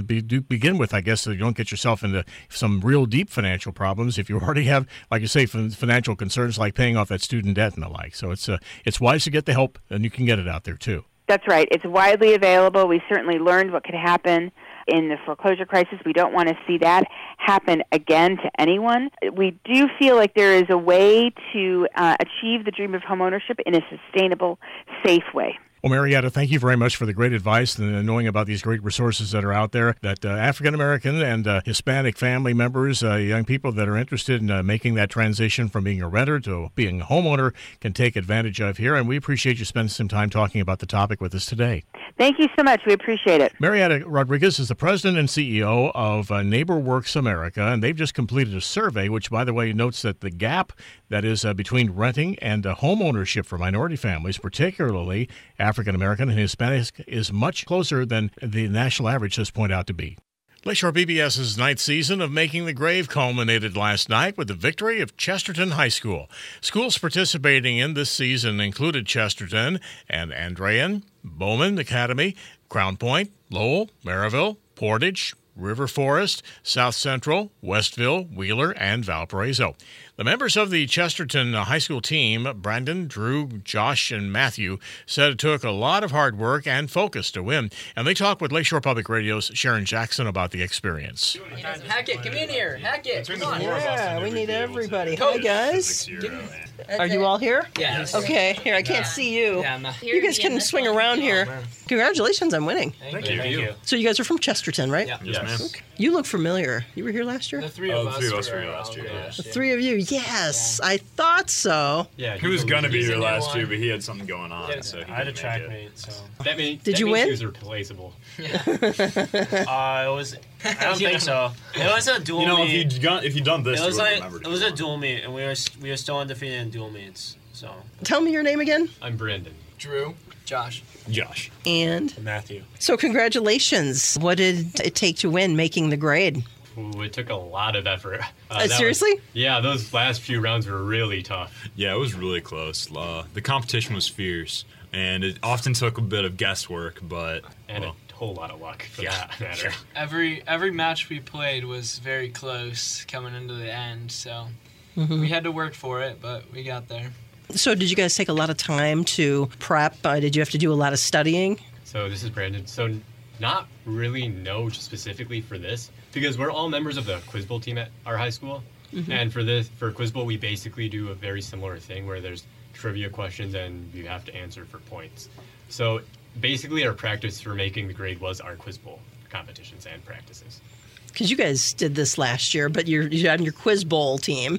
[SPEAKER 1] begin with, I guess, so you don't get yourself into some real deep financial problems if you already have, like you say, financial concerns like paying off that student debt and the like. So it's wise to get the help, and you can get it out there, too.
[SPEAKER 8] That's right. It's widely available. We certainly learned what could happen in the foreclosure crisis. We don't want to see that happen again to anyone. We do feel like there is a way to achieve the dream of homeownership in a sustainable, safe way.
[SPEAKER 1] Well, Marietta, thank you very much for the great advice and knowing about these great resources that are out there that African-American and Hispanic family members, young people that are interested in making that transition from being a renter to being a homeowner can take advantage of here. And we appreciate you spending some time talking about the topic with us today.
[SPEAKER 8] Thank you so much. We appreciate it.
[SPEAKER 1] Marietta Rodriguez is the president and CEO of NeighborWorks America, and they've just completed a survey, which, by the way, notes that the gap that is between renting and home ownership for minority families, particularly African-American and Hispanic, is much closer than the national average has pointed out to be. Lakeshore BBS's ninth season of Making the Grave culminated last night with the victory of Chesterton High School. Schools participating in this season included Chesterton and Andrean, Bowman Academy, Crown Point, Lowell, Maryville, Portage, River Forest, South Central, Westville, Wheeler, and Valparaiso. The members of the Chesterton High School team, Brandon, Drew, Josh, and Matthew, said it took a lot of hard work and focus to win, and they talked with Lakeshore Public Radio's Sharon Jackson about the experience.
[SPEAKER 9] Hackett, come in here. Hackett, come on.
[SPEAKER 10] Yeah, we need everybody. Hi, guys. Are you all here?
[SPEAKER 9] Yeah.
[SPEAKER 10] Okay, here, I can't see you. You guys can swing around here. Congratulations on winning.
[SPEAKER 9] Thank you.
[SPEAKER 10] So you guys are from Chesterton, right?
[SPEAKER 9] Yeah. Yes, ma'am.
[SPEAKER 10] Okay. You look familiar. You were here last year?
[SPEAKER 9] The three of us were here last year.
[SPEAKER 10] The three of you, yes. I thought so.
[SPEAKER 11] Yeah, he was going to be here last year, but he had something going on. So I
[SPEAKER 12] had a track meet, so.
[SPEAKER 10] Did you win?
[SPEAKER 12] He was replaceable. I don't think so. It was a dual meet.
[SPEAKER 11] If you'd done this, you would remember.
[SPEAKER 12] It was a dual meet, and we were still undefeated in dual meets. So.
[SPEAKER 10] Tell me your name again.
[SPEAKER 12] I'm Brandon.
[SPEAKER 9] Drew.
[SPEAKER 12] Josh.
[SPEAKER 10] And
[SPEAKER 12] Matthew.
[SPEAKER 10] So congratulations. What did it take to win Making the Grade?
[SPEAKER 13] Ooh, it took a lot of effort.
[SPEAKER 10] Seriously?
[SPEAKER 13] Those last few rounds were really tough.
[SPEAKER 11] Yeah, it was really close. The competition was fierce, and it often took a bit of guesswork, but...
[SPEAKER 13] And a whole lot of luck for that matter.
[SPEAKER 9] Every match we played was very close coming into the end, so we had to work for it, but we got there.
[SPEAKER 10] So did you guys take a lot of time to prep? Did you have to do a lot of studying?
[SPEAKER 13] So this is Brandon. So not really specifically for this, because we're all members of the Quiz Bowl team at our high school. Mm-hmm. And for Quiz Bowl, we basically do a very similar thing where there's trivia questions, and you have to answer for points. So basically, our practice for making the grade was our quiz bowl competitions and practices.
[SPEAKER 10] Because you guys did this last year, but you're on your quiz bowl team,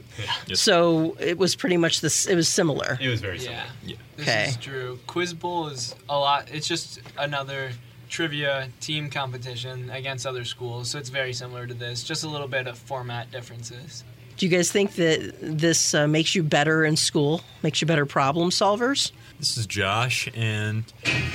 [SPEAKER 10] so it was pretty much this. It was similar.
[SPEAKER 13] It was very similar.
[SPEAKER 9] Yeah. This is true. Quiz bowl is a lot. It's just another trivia team competition against other schools, so it's very similar to this. Just a little bit of format differences.
[SPEAKER 10] Do you guys think that this makes you better in school? Makes you better problem solvers?
[SPEAKER 11] This is Josh, and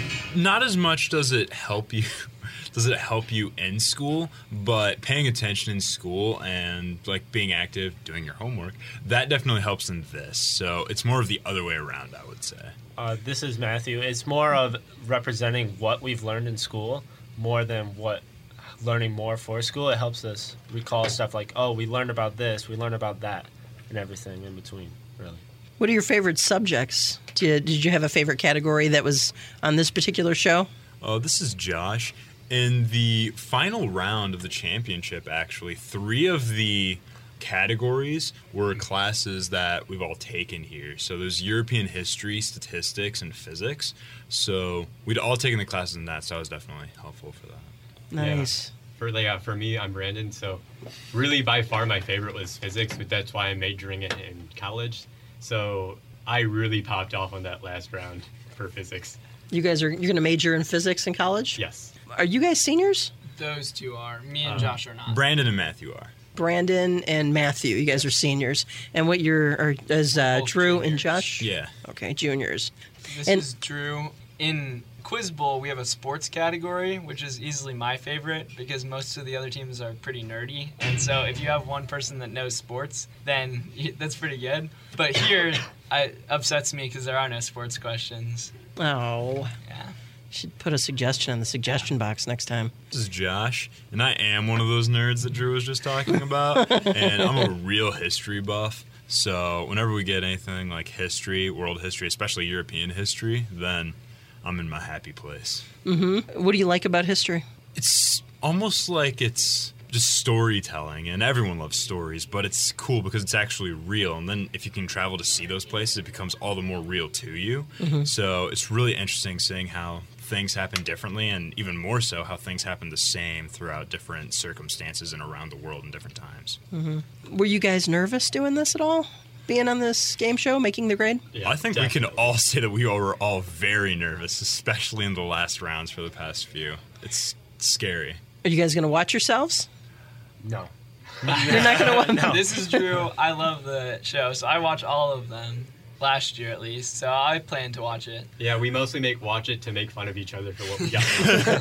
[SPEAKER 11] not as much does it help you. Does it help you in school, but paying attention in school and like being active, doing your homework, that definitely helps in this. So it's more of the other way around, I would say.
[SPEAKER 12] This is Matthew. It's more of representing what we've learned in school more than what learning more for school. It helps us recall stuff like, oh, we learned about this, we learned about that, and everything in between, really.
[SPEAKER 10] What are your favorite subjects? Did you have a favorite category that was on this particular show?
[SPEAKER 11] This is Josh. In the final round of the championship, actually, 3 of the categories were classes that we've all taken here. So there's European history, statistics, and physics. So we'd all taken the classes in that, so that was definitely helpful for that.
[SPEAKER 10] Nice.
[SPEAKER 13] Yeah. For me, I'm Brandon. So really, by far, my favorite was physics, but that's why I'm majoring it in college. So I really popped off on that last round for physics.
[SPEAKER 10] You're going to major in physics in college?
[SPEAKER 13] Yes.
[SPEAKER 10] Are you guys seniors?
[SPEAKER 9] Those two are. Me and Josh are not.
[SPEAKER 11] Brandon and Matthew are.
[SPEAKER 10] Brandon and Matthew, you guys are seniors. And what is Drew
[SPEAKER 9] juniors.
[SPEAKER 10] And Josh?
[SPEAKER 11] Yeah.
[SPEAKER 10] Okay, juniors.
[SPEAKER 9] This is Drew. In Quiz Bowl, we have a sports category, which is easily my favorite because most of the other teams are pretty nerdy. And so if you have one person that knows sports, then that's pretty good. But here, it upsets me because there are no sports questions.
[SPEAKER 10] Oh.
[SPEAKER 9] Yeah.
[SPEAKER 10] You should put a suggestion in the suggestion box next time.
[SPEAKER 11] This is Josh, and I am one of those nerds that Drew was just talking about, and I'm a real history buff. So whenever we get anything like history, world history, especially European history, then I'm in my happy place.
[SPEAKER 10] Mm-hmm. What do you like about history?
[SPEAKER 11] It's almost like it's just storytelling, and everyone loves stories, but it's cool because it's actually real, and then if you can travel to see those places, it becomes all the more real to you. Mm-hmm. So it's really interesting seeing how things happen differently, and even more so how things happen the same throughout different circumstances and around the world in different times.
[SPEAKER 10] Mm-hmm. Were you guys nervous doing this at all? Being on this game show, making the grade?
[SPEAKER 11] Yeah, I think definitely. We can all say that we were all very nervous, especially in the last rounds for the past few. It's scary.
[SPEAKER 10] Are you guys going to watch yourselves?
[SPEAKER 13] No.
[SPEAKER 10] You're not going to watch?
[SPEAKER 9] No. This is Drew. I love the show, so I watch all of them. Last year, at least, so I plan to watch it.
[SPEAKER 13] Yeah, we mostly watch it to make fun of each other for what we got.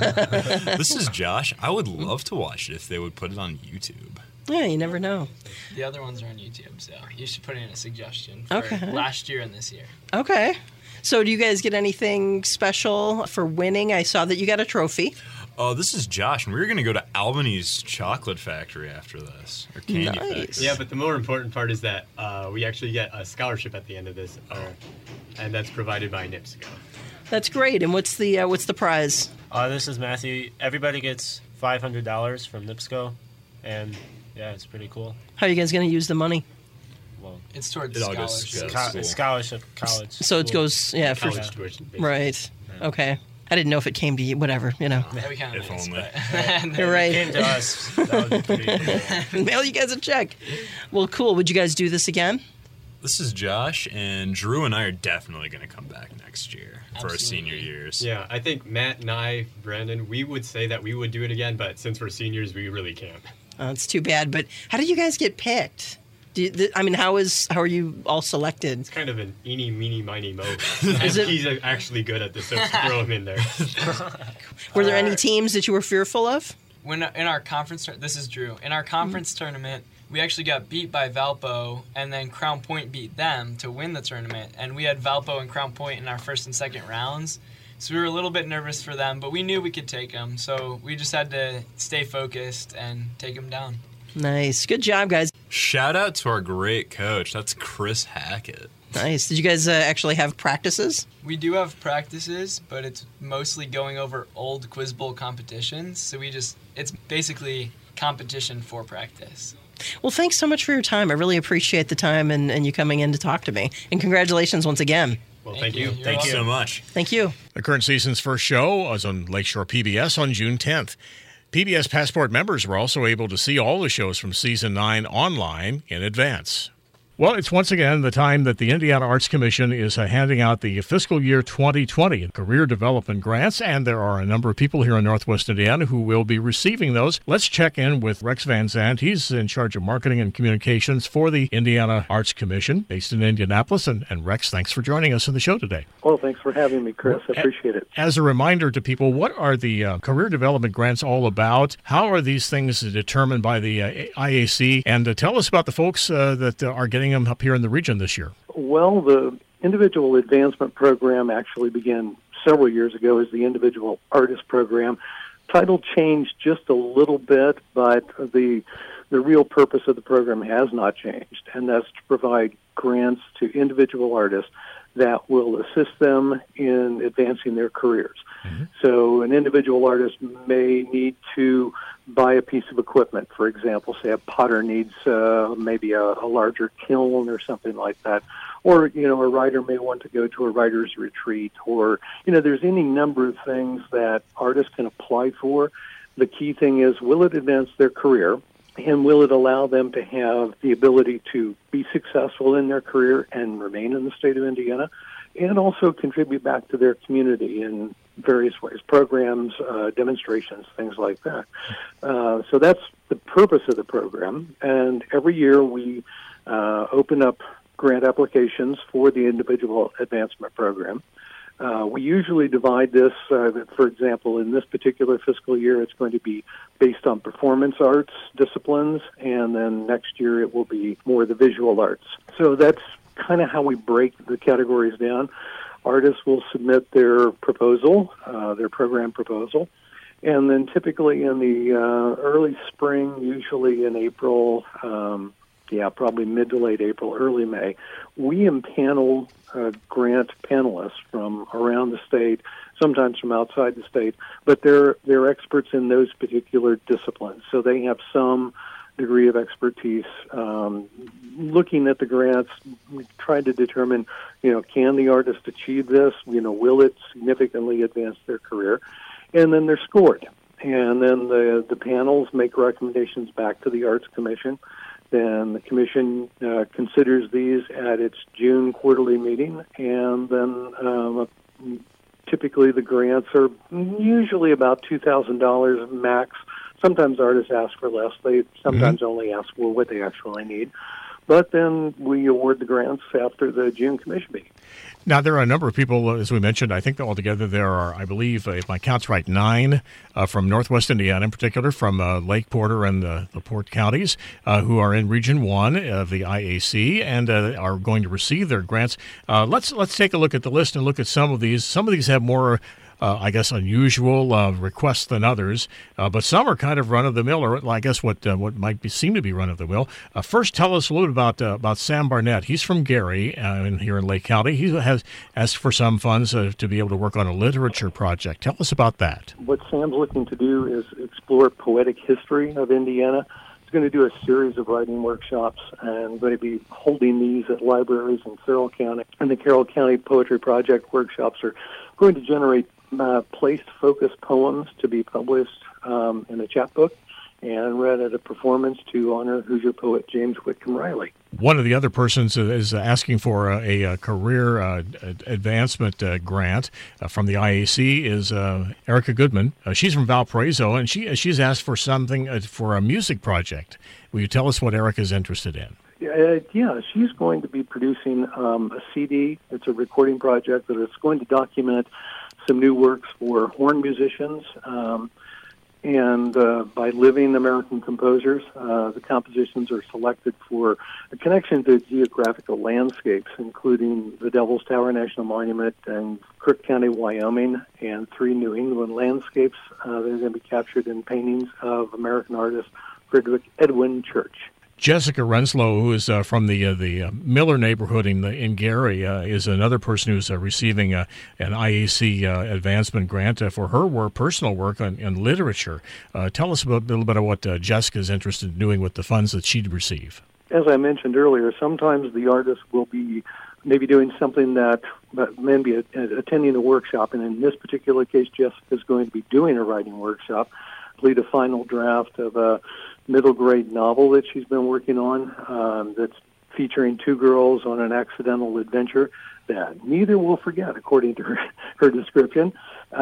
[SPEAKER 11] This is Josh. I would love to watch it if they would put it on YouTube.
[SPEAKER 10] Yeah, you never know.
[SPEAKER 9] The other ones are on YouTube, so you should put in a suggestion for last year and this year.
[SPEAKER 10] Okay. So do you guys get anything special for winning? I saw that you got a trophy.
[SPEAKER 11] This is Josh, and we're going to go to Albany's Chocolate Factory after this. Or Candy Factory.
[SPEAKER 13] Yeah, but the more important part is that we actually get a scholarship at the end of this, and that's provided by NIPSCO.
[SPEAKER 10] That's great. And what's the prize?
[SPEAKER 12] This is Matthew. Everybody gets $500 from NIPSCO, and yeah, it's pretty cool.
[SPEAKER 10] How are you guys going to use the money?
[SPEAKER 9] Well, it's towards scholarship.
[SPEAKER 12] Scholarship, college.
[SPEAKER 10] So it goes, yeah, for
[SPEAKER 13] college tuition.
[SPEAKER 10] Right. Yeah. Okay. I didn't know if it came to you, whatever, you know.
[SPEAKER 9] Yeah, we kind of
[SPEAKER 11] if only.
[SPEAKER 10] You're right.
[SPEAKER 12] It came to us. That would be pretty cool.
[SPEAKER 10] Mail you guys a check. Well, cool. Would you guys do this again?
[SPEAKER 11] This is Josh, and Drew and I are definitely going to come back next year for our senior years.
[SPEAKER 13] Yeah, I think Matt and I, Brandon, we would say that we would do it again, but since we're seniors, we really can't.
[SPEAKER 10] It's too bad. But how did you guys get picked? How are you all selected?
[SPEAKER 13] It's kind of an eeny, meeny, miny, mo. He's actually good at this, so throw him in there.
[SPEAKER 10] Were there any teams that you were fearful of?
[SPEAKER 9] When in our conference, this is Drew. In our conference tournament, we actually got beat by Valpo, and then Crown Point beat them to win the tournament. And we had Valpo and Crown Point in our first and second rounds. So we were a little bit nervous for them, but we knew we could take them. So we just had to stay focused and take them down.
[SPEAKER 10] Nice. Good job, guys.
[SPEAKER 11] Shout out to our great coach. That's Chris Hackett.
[SPEAKER 10] Nice. Did you guys actually have practices?
[SPEAKER 9] We do have practices, but it's mostly going over old Quiz Bowl competitions. So it's basically competition for practice.
[SPEAKER 10] Well, thanks so much for your time. I really appreciate the time and you coming in to talk to me. And congratulations once again.
[SPEAKER 13] Well, thank you.
[SPEAKER 11] Thank you so much.
[SPEAKER 10] Thank you.
[SPEAKER 1] The current season's first show was on Lakeshore PBS on June 10th. PBS Passport members were also able to see all the shows from Season 9 online in advance. Well, it's once again the time that the Indiana Arts Commission is handing out the fiscal year 2020 career development grants, and there are a number of people here in Northwest Indiana who will be receiving those. Let's check in with Rex Van Zandt. He's in charge of marketing and communications for the Indiana Arts Commission, based in Indianapolis. And Rex, thanks for joining us on the show today.
[SPEAKER 14] Well, thanks for having me, Chris. I appreciate it.
[SPEAKER 1] As a reminder to people, what are the career development grants all about? How are these things determined by the IAC? And tell us about the folks that are getting them up here in the region this year.
[SPEAKER 14] Well, the individual advancement program actually began several years ago as the individual artist program. Title changed just a little bit, but the real purpose of the program has not changed, and that's to provide grants to individual artists that will assist them in advancing their careers. Mm-hmm. So an individual artist may need to buy a piece of equipment. For example, say a potter needs maybe a larger kiln or something like that. Or, a writer may want to go to a writer's retreat. Or, there's any number of things that artists can apply for. The key thing is, will it advance their career? And will it allow them to have the ability to be successful in their career and remain in the state of Indiana, and also contribute back to their community in various ways, programs, demonstrations, things like that. So that's the purpose of the program. And every year we open up grant applications for the individual advancement program. We usually divide this, for example, in this particular fiscal year, it's going to be based on performance arts disciplines, and then next year it will be more the visual arts. So that's kind of how we break the categories down. Artists will submit their proposal, their program proposal, and then typically in the early spring, usually in April, probably mid to late April, early May, we impanel grant panelists from around the state, sometimes from outside the state, but they're experts in those particular disciplines. So they have some degree of expertise looking at the grants, trying to determine, can the artist achieve this? Will it significantly advance their career? And then they're scored. And then the panels make recommendations back to the Arts Commission. Then the Commission considers these at its June quarterly meeting, and then typically the grants are usually about $2,000 max. Sometimes artists ask for less. They sometimes only ask for what they actually need. But then we award the grants after the June Commission meeting.
[SPEAKER 1] Now, there are a number of people, as we mentioned. I think that altogether there are, I believe, if my count's right, 9 from Northwest Indiana, in particular, from Lake Porter and the Port counties, who are in Region 1 of the IAC and are going to receive their grants. Let's take a look at the list and look at some of these. Some of these have more unusual requests than others, but some are kind of run-of-the-mill, or I guess what might seem to be run-of-the-mill. First, tell us a little about Sam Barnett. He's from Gary, here in Lake County. He has asked for some funds to be able to work on a literature project. Tell us about that.
[SPEAKER 14] What Sam's looking to do is explore poetic history of Indiana. He's going to do a series of writing workshops, and going to be holding these at libraries in Carroll County. And the Carroll County Poetry Project workshops are going to generate place-focused poems to be published in a chapbook and read at a performance to honor Hoosier poet James Whitcomb Riley.
[SPEAKER 1] One of the other persons is asking for a career advancement grant from the IAC is Erica Goodman. She's from Valparaiso, and she's asked for something for a music project. Will you tell us what Erica's interested in?
[SPEAKER 14] Yeah, she's going to be producing a CD. It's a recording project that is going to document some new works for horn musicians and by living American composers. The compositions are selected for a connection to geographical landscapes, including the Devil's Tower National Monument and Crook County, Wyoming, and 3 New England landscapes. They're going to be captured in paintings of American artist Frederick Edwin Church.
[SPEAKER 1] Jessica Renslow, who is from the Miller neighborhood in Gary, is another person who's receiving an IAC advancement grant for her personal work in literature. Tell us a little bit of what Jessica is interested in doing with the funds that she'd receive.
[SPEAKER 14] As I mentioned earlier, sometimes the artist will be maybe doing something that maybe attending a workshop, and in this particular case, Jessica is going to be doing a writing workshop, complete a final draft of a middle grade novel that she's been working on that's featuring two girls on an accidental adventure that neither will forget, according to her description.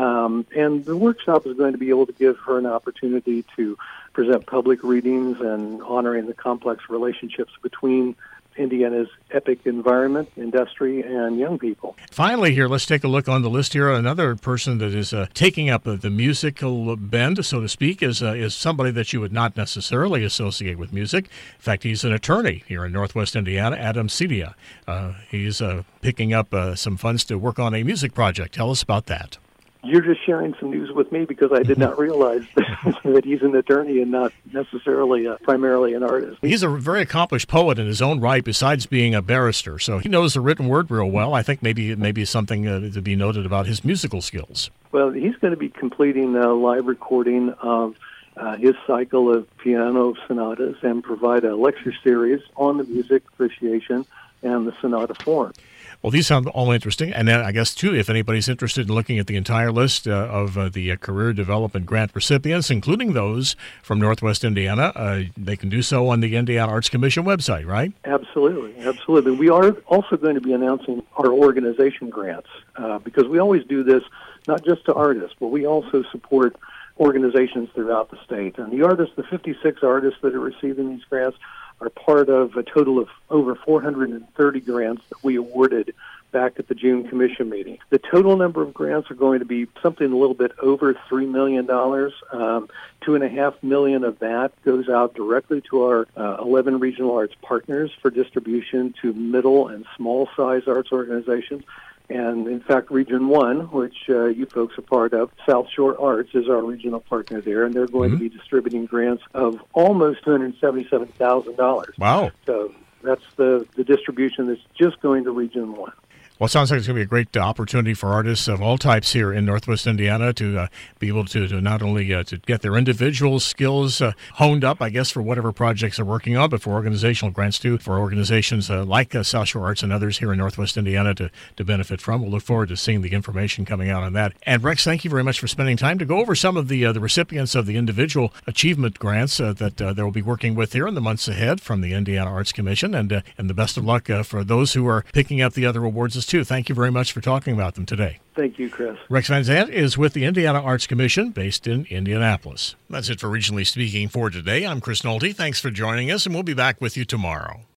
[SPEAKER 14] And the workshop is going to be able to give her an opportunity to present public readings and honoring the complex relationships between Indiana's epic environment, industry, and young people.
[SPEAKER 1] Finally here, let's take a look on the list here. Another person that is taking up the musical bend, so to speak, is somebody that you would not necessarily associate with music. In fact, he's an attorney here in Northwest Indiana, Adam Cedia. He's picking up some funds to work on a music project. Tell us about that.
[SPEAKER 14] You're just sharing some news with me because I did not realize that he's an attorney and not necessarily primarily an artist.
[SPEAKER 1] He's a very accomplished poet in his own right, besides being a barrister. So he knows the written word real well. I think maybe something to be noted about his musical skills.
[SPEAKER 14] Well, he's going to be completing a live recording of his cycle of piano sonatas and provide a lecture series on the music appreciation and the sonata form.
[SPEAKER 1] Well, these sound all interesting. And then I guess, too, if anybody's interested in looking at the entire list of the Career Development Grant recipients, including those from Northwest Indiana, they can do so on the Indiana Arts Commission website, right?
[SPEAKER 14] Absolutely, absolutely. We are also going to be announcing our organization grants because we always do this not just to artists, but we also support organizations throughout the state. And the 56 artists that are receiving these grants are part of a total of over 430 grants that we awarded back at the June Commission meeting. The total number of grants are going to be something a little bit over $3 million. $2.5 million of that goes out directly to our 11 regional arts partners for distribution to middle and small size arts organizations. And, in fact, Region 1, which you folks are part of, South Shore Arts is our regional partner there, and they're going to be distributing grants of almost $277,000.
[SPEAKER 1] Wow.
[SPEAKER 14] So that's the distribution that's just going to Region 1.
[SPEAKER 1] Well, it sounds like it's going to be a great opportunity for artists of all types here in Northwest Indiana to be able to not only to get their individual skills honed up, I guess, for whatever projects they're working on, but for organizational grants, too, for organizations like South Shore Arts and others here in Northwest Indiana to benefit from. We'll look forward to seeing the information coming out on that. And, Rex, thank you very much for spending time to go over some of the recipients of the individual achievement grants that they will be working with here in the months ahead from the Indiana Arts Commission. And the best of luck for those who are picking up the other awards too. Thank you very much for talking about them today.
[SPEAKER 14] Thank you, Chris.
[SPEAKER 1] Rex Van Zandt is with the Indiana Arts Commission based in Indianapolis. That's it for Regionally Speaking for today. I'm Chris Nolte. Thanks for joining us, and we'll be back with you tomorrow.